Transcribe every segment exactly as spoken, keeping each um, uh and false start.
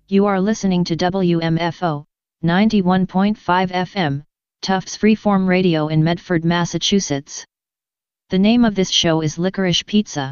You are listening to W M F O, ninety-one point five F M, Tufts Freeform Radio in Medford, Massachusetts. The name of this show is Licorice Pizza.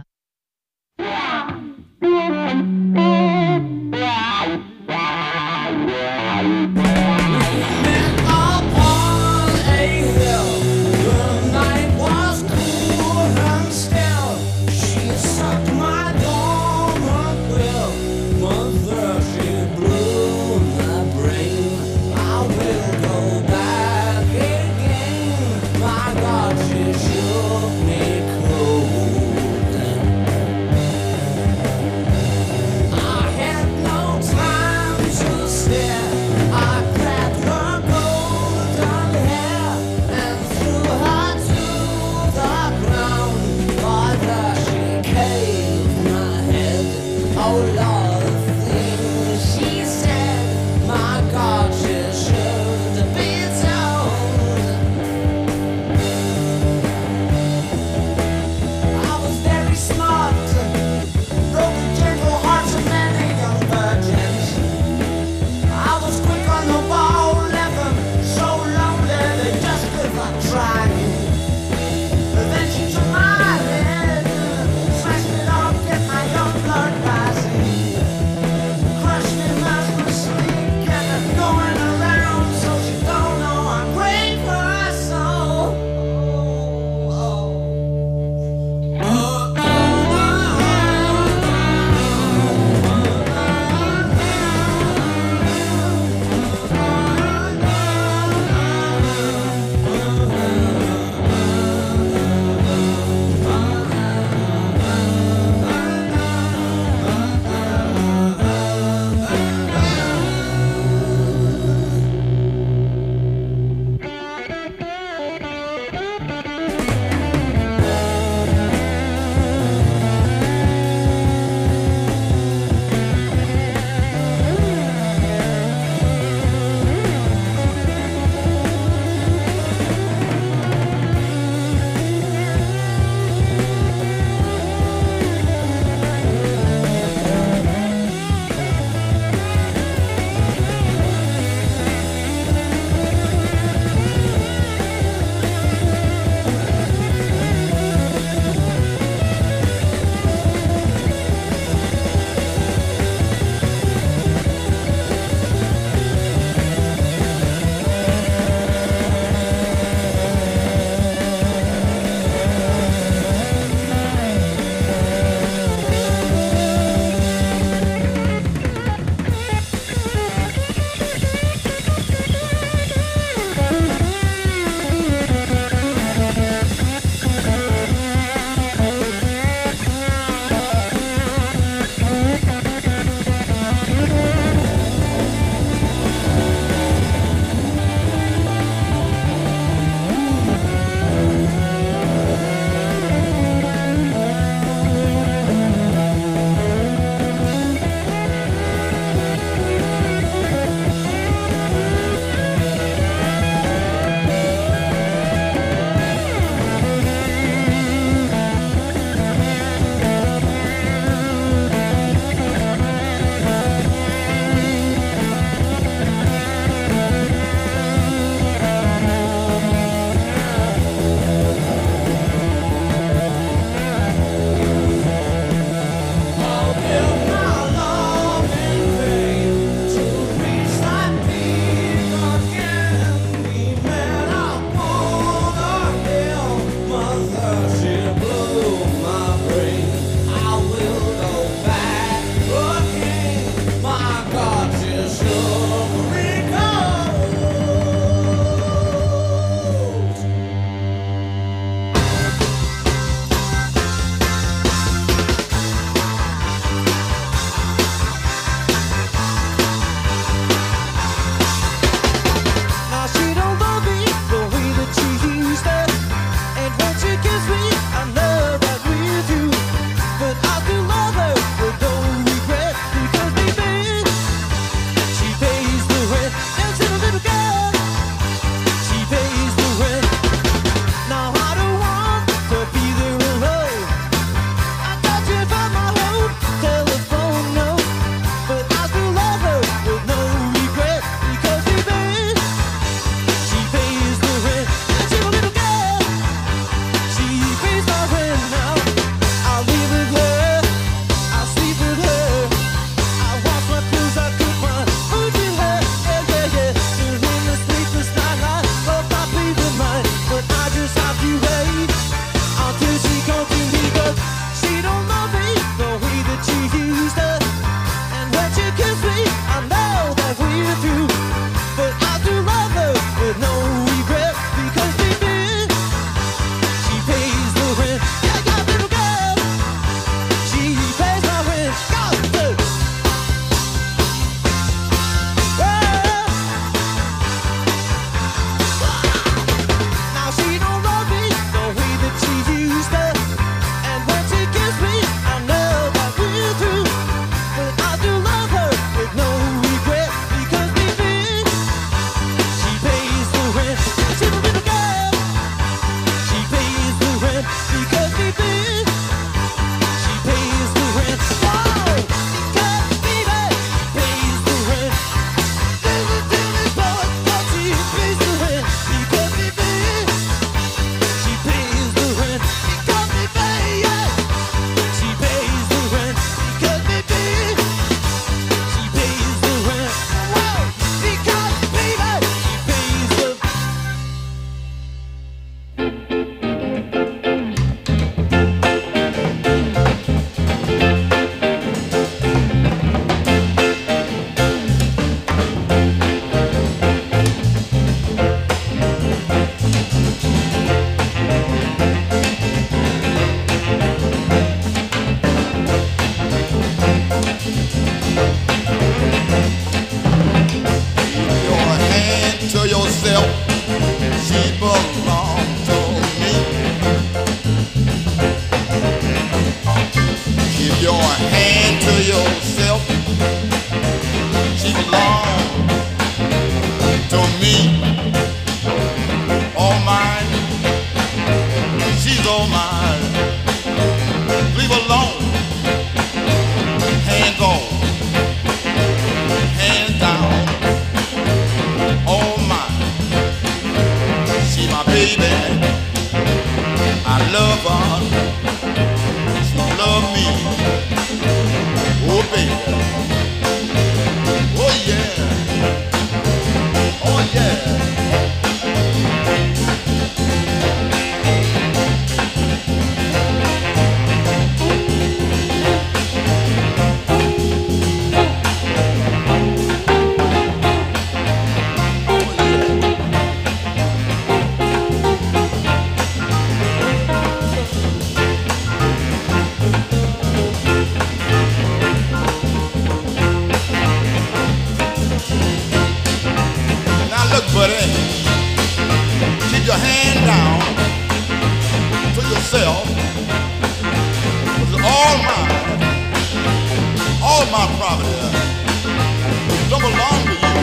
my property, don't belong to you.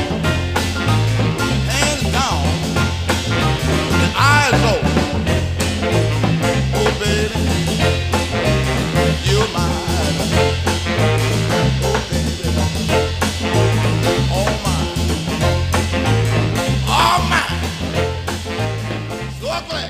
Hands down, and eyes open. Oh, baby, you're mine. Oh, baby, all mine. All mine. So glad.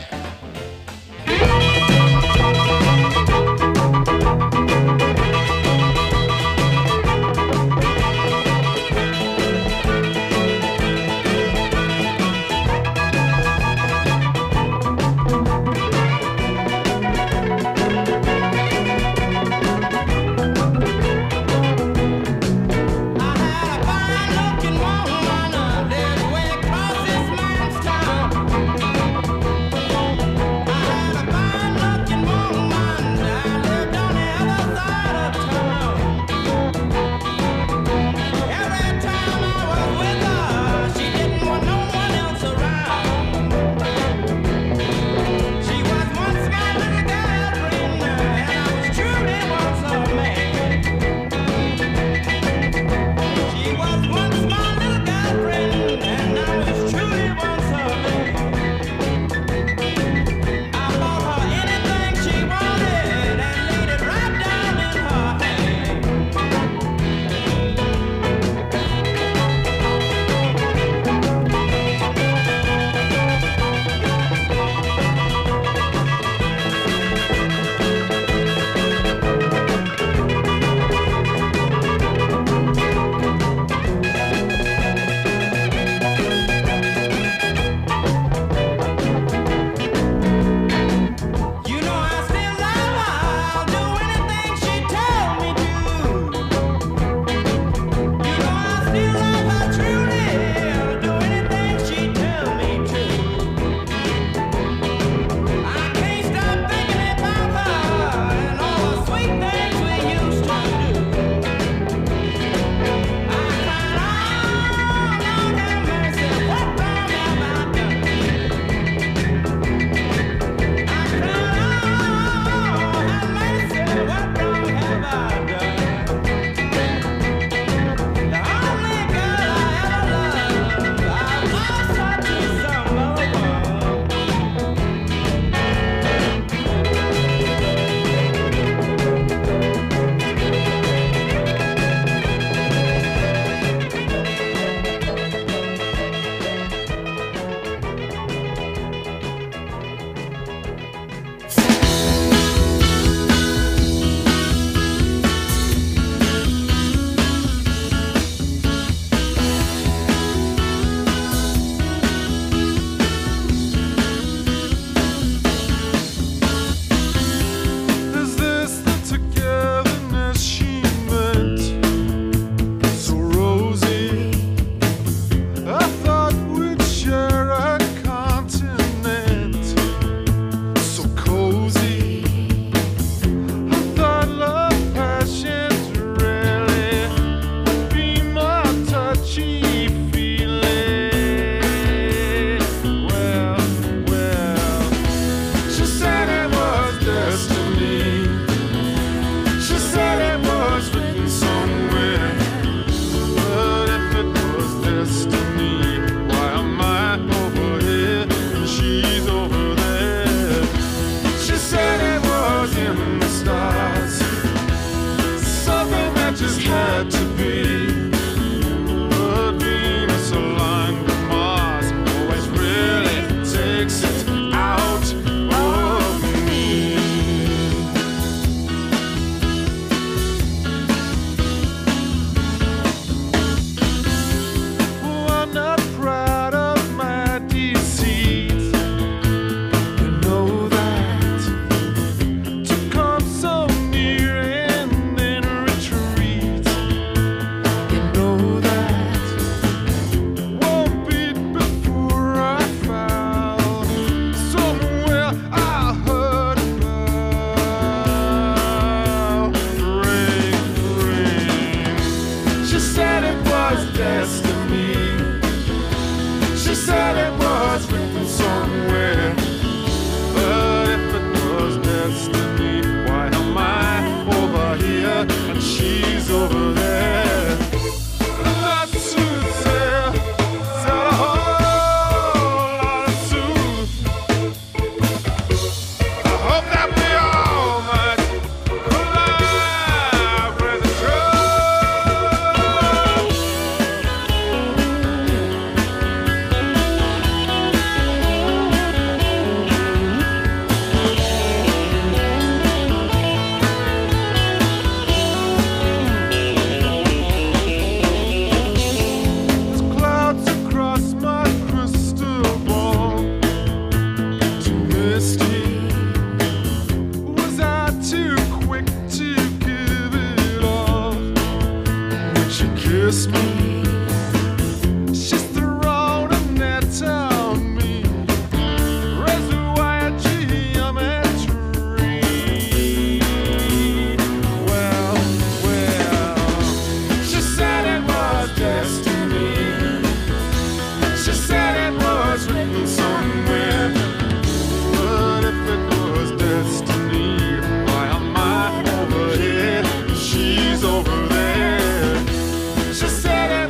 kiss me. She's thrown a net on me. Raised a white geometry. Well, well, she said it was destiny. She said it was written somewhere. But if it was destiny, why am I over here? She's over there. She said it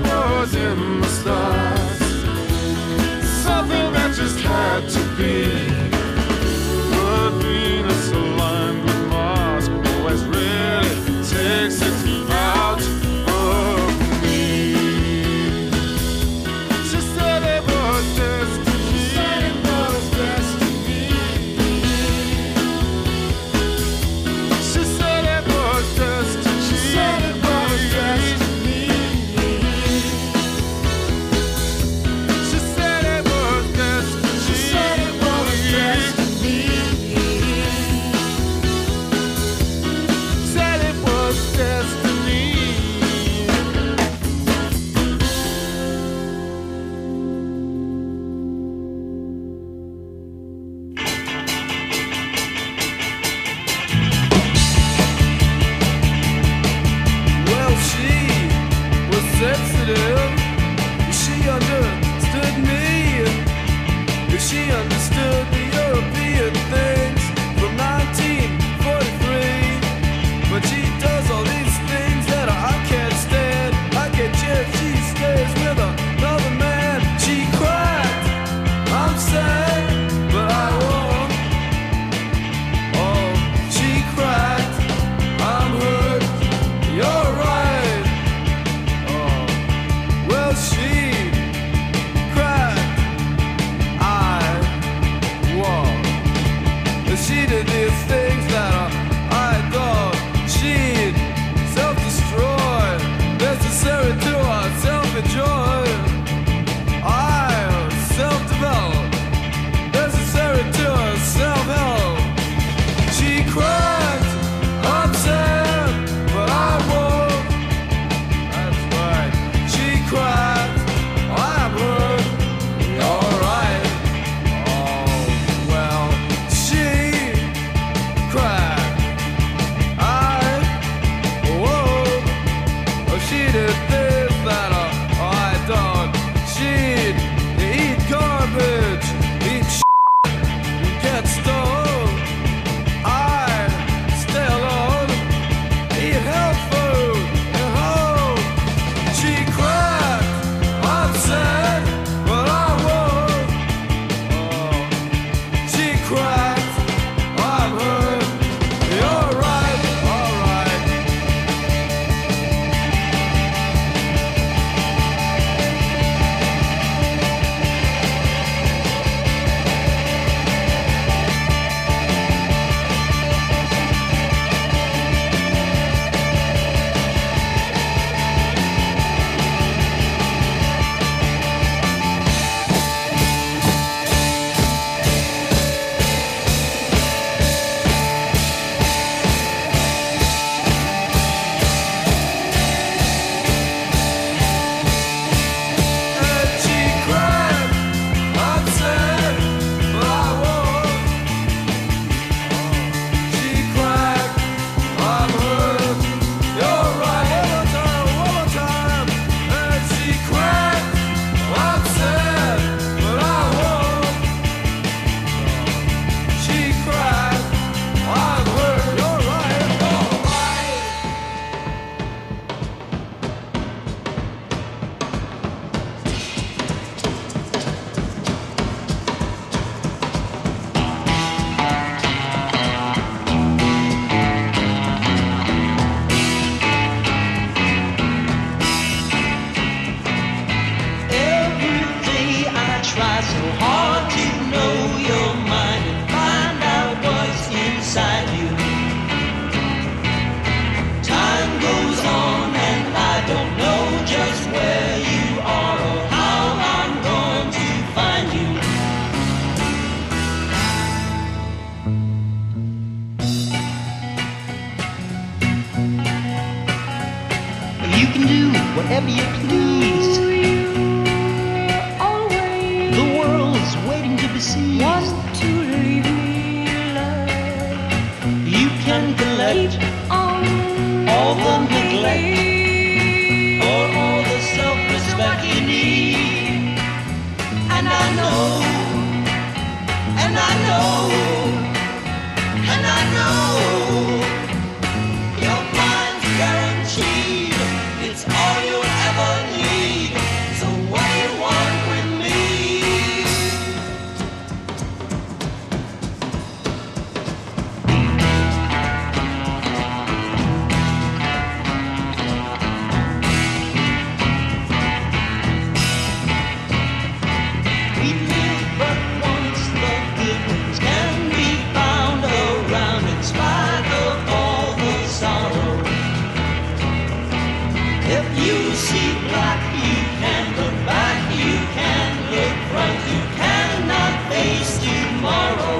wherever you please. The world's waiting to be seized. Want to leave me alone. You can collect all the neglect or all the self-respect you need. And I know, and I know, and I know your mind's guaranteed. It's all you'll ever need. So what do you want with me? We live but once, the good can be found around in spite of all the sorrow. If you see black, you can look back, you can look front, you cannot face tomorrow.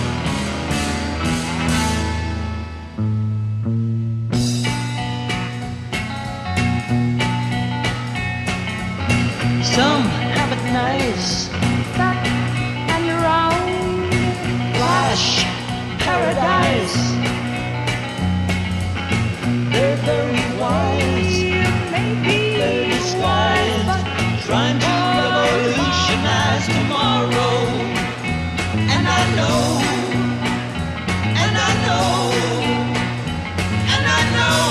Some have it nice, Back and around. flash, paradise. They're very wise, Maybe they're disguised, trying to revolutionize tomorrow. And I know, and I know, and I know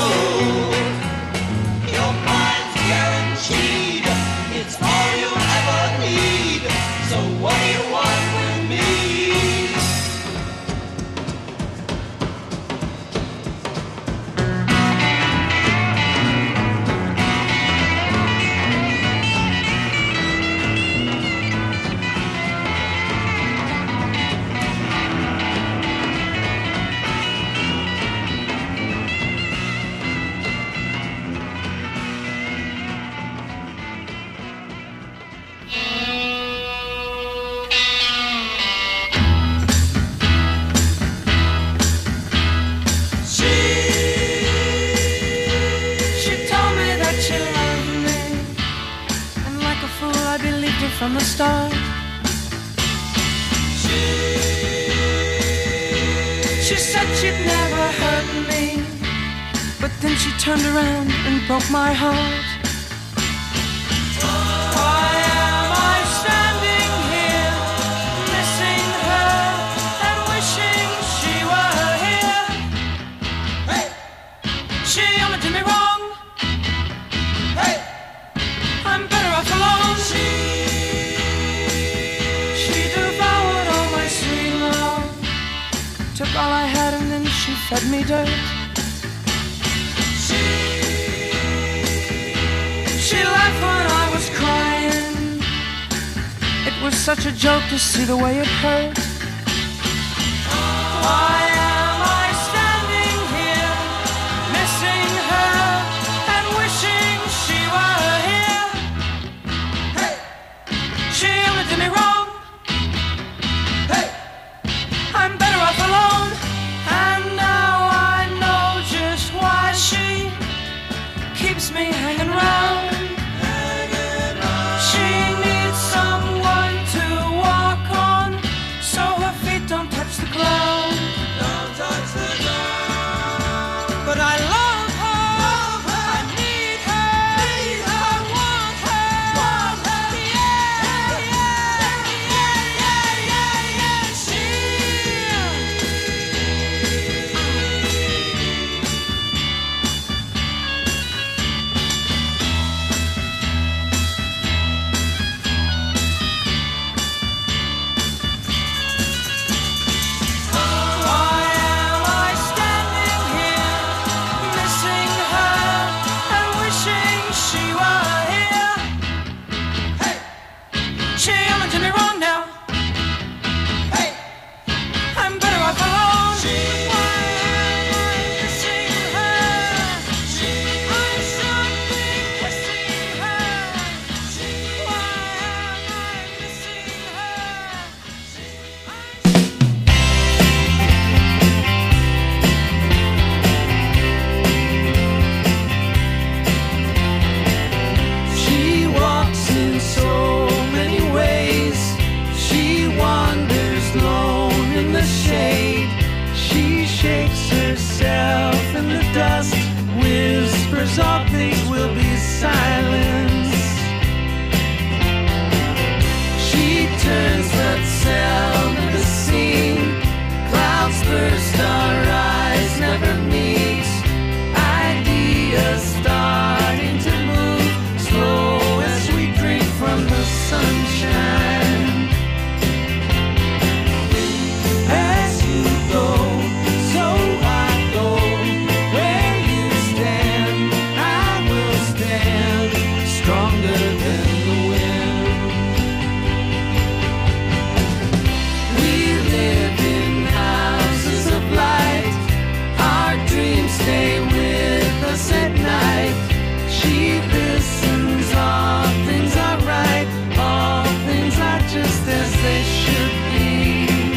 your mind's guaranteed. It's all you'll ever need. So what do you want with me? She told me that she loved me, and like a fool I believed her from the start. She said she'd never hurt me, but then she turned around and broke my heart. Why am I standing here, missing her and wishing she were here? She only did me wrong. I'm better off alone. She, she devoured all my sweet love, took all I had and then she fed me dirt. She, she laughed when I was crying. It was such a joke to see the way it hurt. Why am I standing here, missing her and wishing she were here? She only did me wrong. I'm better off alone. And now I know just why she keeps me hanging round. She needs someone to walk on, so her feet don't touch the ground. But I love her, I need her, I want her, yeah, yeah, yeah, yeah, yeah, yeah, she. Why am I standing here, whispers all things will be silence. She turns but seldom is seen. Clouds burst, our eyes never meet. Ideas starting to move slow as we drink from the sunshine. As you go, so I go. Where you stand, I will stand, stronger than the wind. We live in houses of light. Our dreams stay with us at night. She listens, all things are right. All things are just as they should be.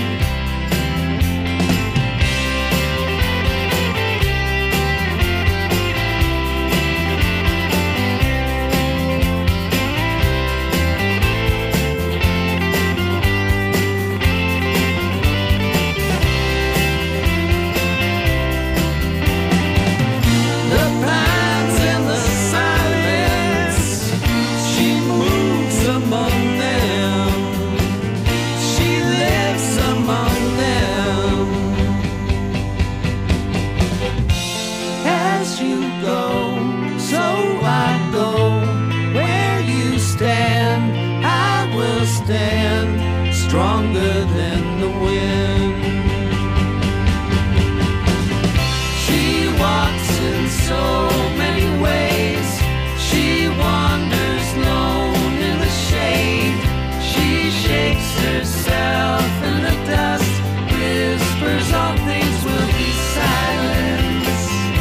The pines in the silence, she moves among them. She lives among them. As you go, so I go. Where you stand, I will stand, stronger than the wind. She walks in so many ways. She wanders lone in the shade. She shakes herself in the dust, whispers all things will be silence.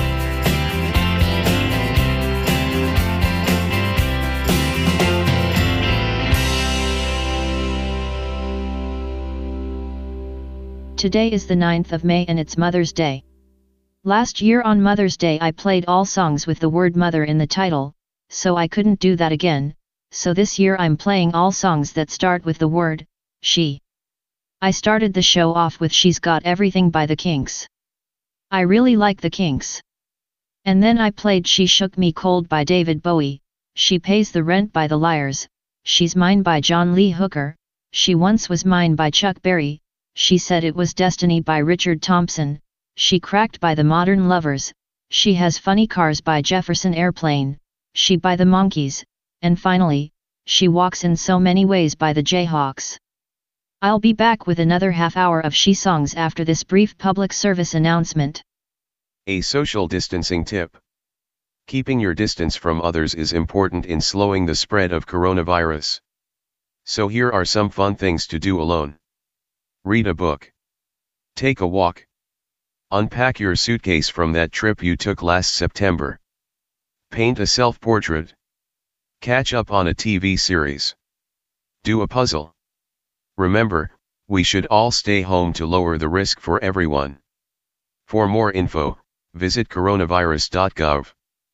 Today is the ninth of May and it's Mother's Day. Last year on Mother's Day I played all songs with the word mother in the title, so I couldn't do that again, so this year I'm playing all songs that start with the word she. I started the show off with She's Got Everything by the Kinks. I really like the Kinks. And then I played She Shook Me Cold by David Bowie, She Pays the Rent by the Liars, She's Mine by John Lee Hooker, She Once Was Mine by Chuck Berry, She Said It Was Destiny by Richard Thompson, She Cracked by the Modern Lovers, She Has Funny Cars by Jefferson Airplane, She by the Monkees, and finally, She Walks in So Many Ways by the Jayhawks. I'll be back with another half hour of She songs after this brief public service announcement. A social distancing tip. Keeping your distance from others is important in slowing the spread of coronavirus. So here are some fun things to do alone. Read a book. Take a walk. Unpack your suitcase from that trip you took last September. Paint a self-portrait. Catch up on a T V series. Do a puzzle. Remember, we should all stay home to lower the risk for everyone. For more info, visit coronavirus dot gov.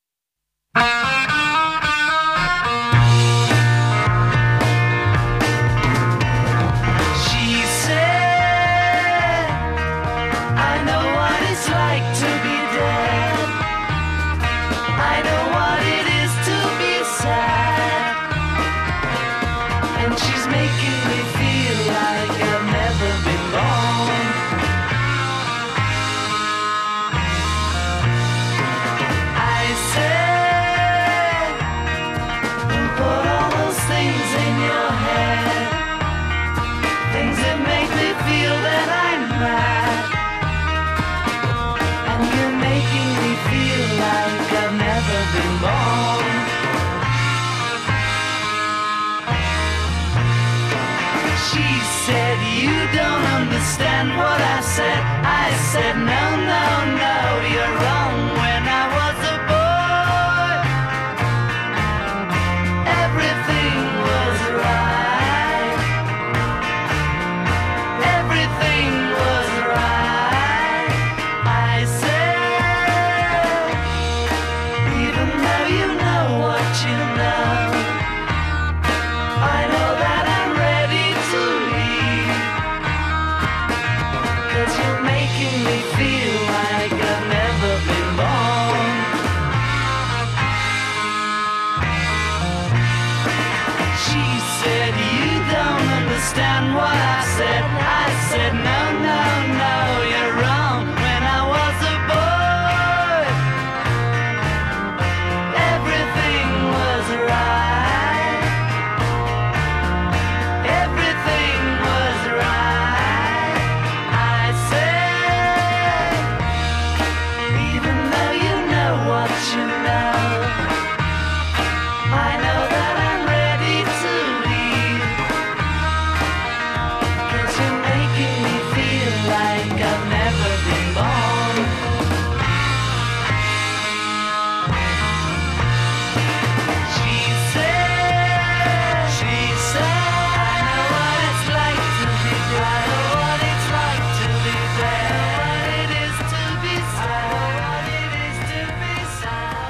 She said, I know what it's like to be dead. I know what it is to be sad. And she's making me feel like I've never been born. I said, put all those things in your head, things that make me feel that I'm mad. And you're making me feel like I've never been born. She said, you don't understand what I said. I said, no, no, no, you're wrong. When I was a boy, everything was right. Everything was right. I said, even though you know what you know, I know that I'm ready to leave. 'Cause you're making me feel like I've let you know. I know that I'm ready to leave, 'cause you're making me feel like I've never been born. She said, she said, I know what it's like to be there. I know what it's like to be there. I know what it is to be sad. I know what it is to be sad.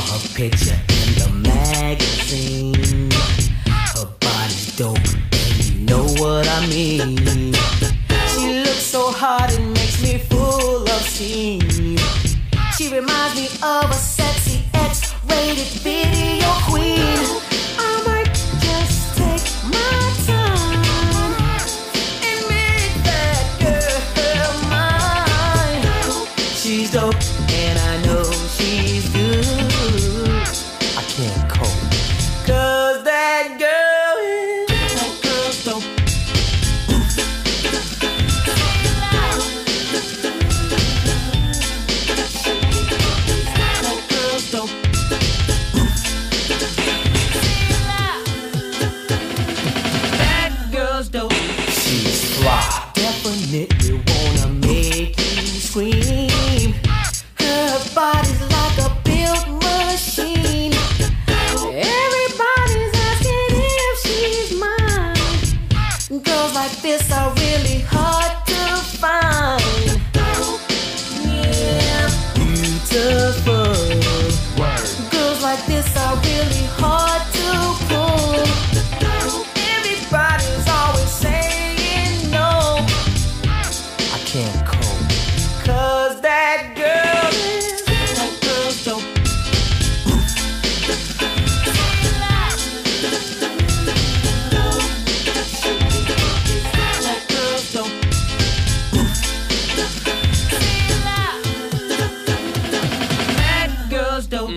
her picture in the magazine. Her body's dope, and you know what I mean. She looks so hot, it makes me full of steam. She reminds me of a sexy X-rated video queen. I might just take my time and make that girl mine. She's dope, and I know she's good. I can't cope, 'cause that girl is, that girl's dope. That girl's dope. That girl's dope. She's fly. Definitely wanna make you scream. Her body's like a built machine. Everybody's asking if she's mine. Girls like this are really hard to find. Yeah, beautiful. Girls like this are really hard to pull. Everybody's always saying no. I can't cope, 'cause that girl is, that girl's dope. That girl's dope. That girl's dope.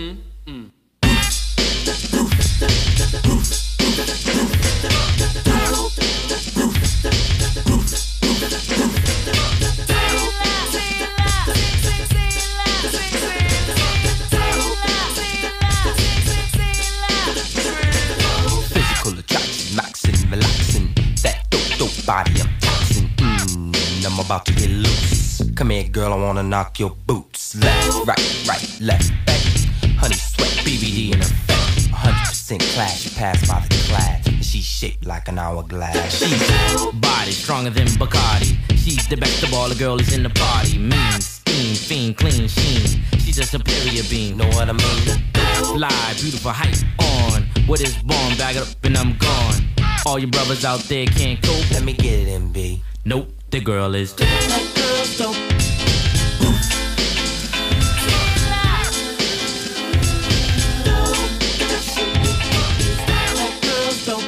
Physical attraction, maxing, relaxing. That dope, dope body I'm taxing. Mmm, I'm about to get loose. Come here, girl, I wanna knock your boots. Left, right, right, left, back. Honey sweat, B B D in effect. one hundred percent class, she passed by the class. And she's shaped like an hourglass. She's body stronger than Bacardi. She's the best of all, the girl is in the party. Mean, steam, fiend, clean, sheen. She's a superior being, know what I mean? Fly, beautiful, height on. What is born, bag it up and I'm gone. All you brothers out there can't cope. Let me get it, M B. Nope, the girl is dope. That girl's dope. That girl's dope.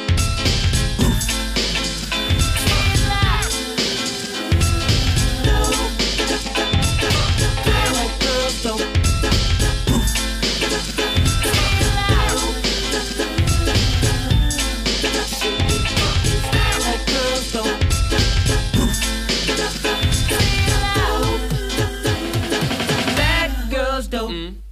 That girl's dope. That girl's dope. That girl's dope.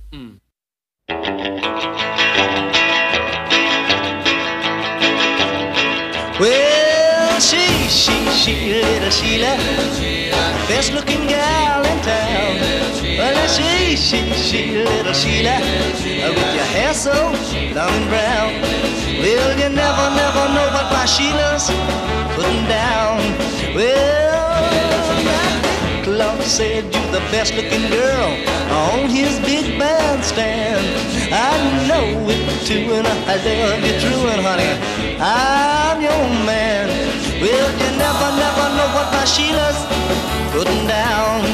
Well, she, she, she, little Sheila, best looking gal in town. Well, she, she, she, little Sheila, with your hair so long and brown. Well, you never, never know what my Sheila's putting down. Well, my Claude said you're the best looking girl on his big bandstand. I know it too, and I love you true, and honey, I'm your man. Well, you never, never know what my Sheila's putting down.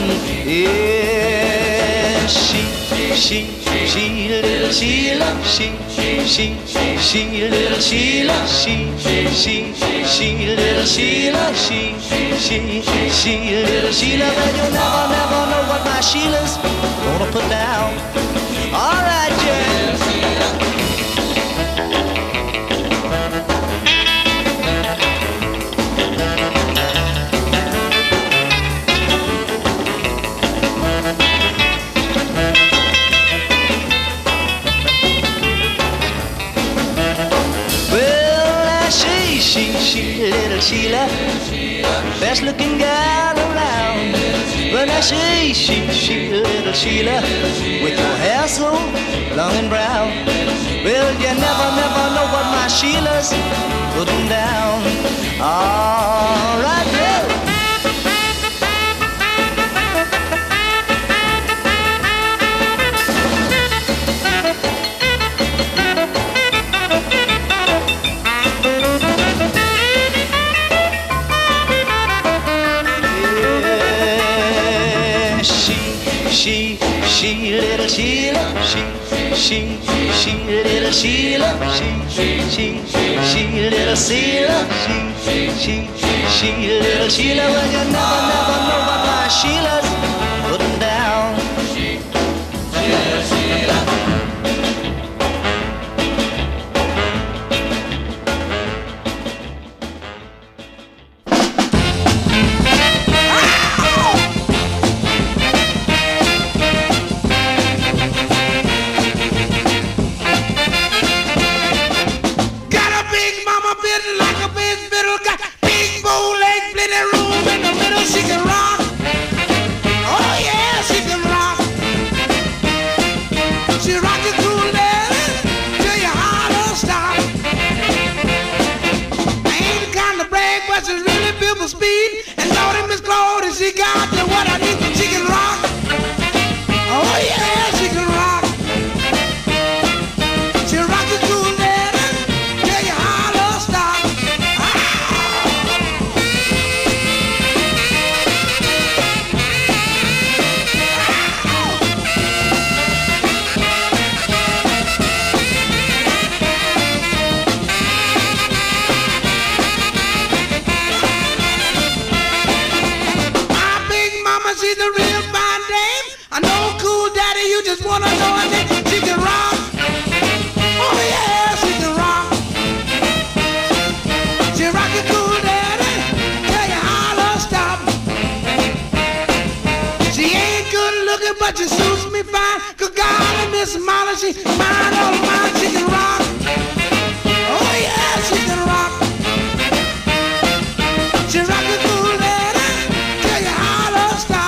Yeah, she, she, she, little Sheila, she, she, she, little Sheila, she, she, she, little Sheila, she, she, she, little Sheila. But you never, never know what my Sheila's gonna put down. All right, yeah. She, she, little Sheila, best looking gal around. Well, now she, she, she, little Sheila, with your hair so long and brown. Well, you never, never know what my Sheila's putting down. All right, yeah. she, little Sheila, she, she, she, little Sheila, she, she, she, little Sheila, she, she, she, little Sheila. Well, you never, never know what my Sheila's putting down. She, Sheila, Sheila. She can rock. Oh yeah, she can rock. She rock you cool daddy till your heart don't stop. I ain't the kind to brag, but she's really built for speed. And Lordy, Miss Claudia, she got the what I need. She can rock. Oh yeah, she can rock. She rock you cool daddy till your heart don't stop. She's a real fine dame. I know cool daddy, you just wanna know her name. She can rock. Oh yeah, she can rock. She rock you cool daddy till your heart don't stop. She ain't good looking, but she suits me fine. Cause God and Miss Molly, she mine all mine. She can rock. Oh yeah, she can rock. She rock you cool daddy till your heart don't stop.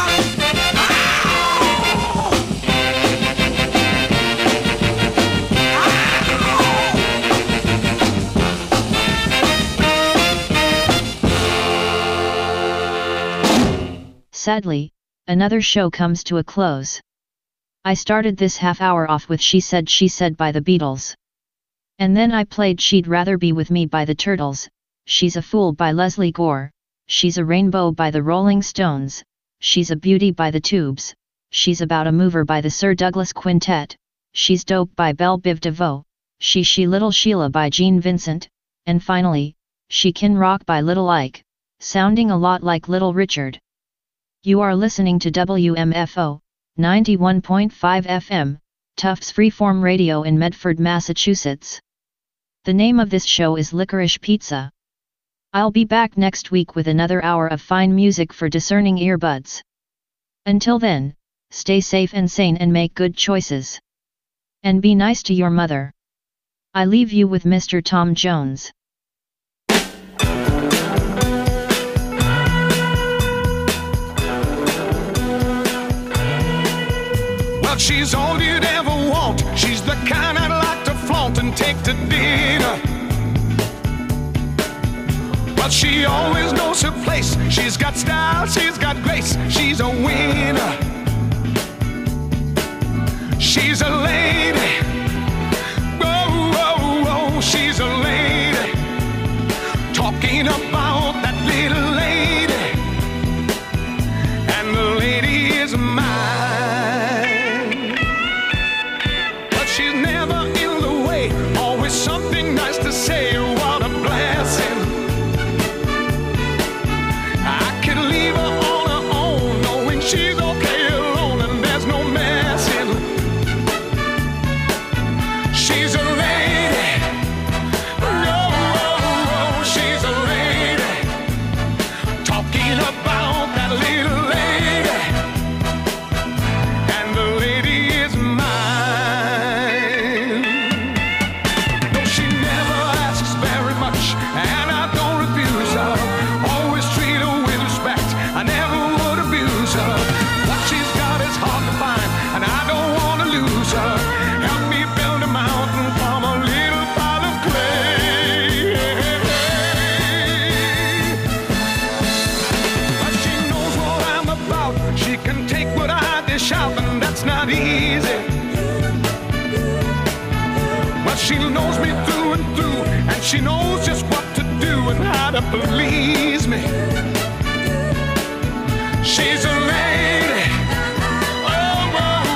Sadly, another show comes to a close. I started this half hour off with She Said She Said by the Beatles. And then I played She'd Rather Be With Me by the Turtles, She's a Fool by Leslie Gore, She's a Rainbow by the Rolling Stones, She's a Beauty by the Tubes, She's About a Mover by the Sir Douglas Quintet, She's Dope by Belle Biv DeVoe, She She Little Sheila by Gene Vincent, and finally, She Can Rock by Little Ike, sounding a lot like Little Richard. You are listening to W M F O, ninety-one point five F M, Tufts Freeform Radio in Medford, Massachusetts. The name of this show is Licorice Pizza. I'll be back next week with another hour of fine music for discerning earbuds. Until then, stay safe and sane and make good choices. And be nice to your mother. I leave you with Mister Tom Jones. Well, she's all you'd ever want. She's the kind I'd like to flaunt and take to dinner. But she always knows her place. She's got style, she's got grace. She's a winner. She's a lady. Whoa, whoa, whoa, she's a lady. Talking about that little lady. And the lady is mine. She's never in the way, always something nice to say. What a blessing. I could leave her on her own, knowing she's okay alone and there's no messing. She's a lady. Oh, oh, oh, she's a lady. Talking about that little lady. And the lady is mine. And I don't refuse her. Always treat her with respect. I never would abuse her. What she's got is hard to find, and I don't want to lose her. Help me build a mountain from a little pile of clay. But she knows what I'm about. She can take what I dish out, and that's not easy. But she knows me through and through, and she knows just what to do and how to please me. She's a lady. Oh, oh,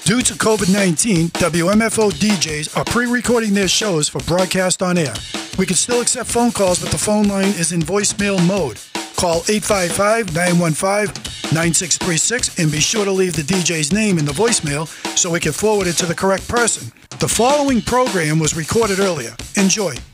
Due to COVID nineteen, W M F O D Js are pre-recording their shows for broadcast on air. We can still accept phone calls, but the phone line is in voicemail mode. Call eight five five, nine one five, nine six three six and be sure to leave the D J's name in the voicemail so we can forward it to the correct person. The following program was recorded earlier. Enjoy.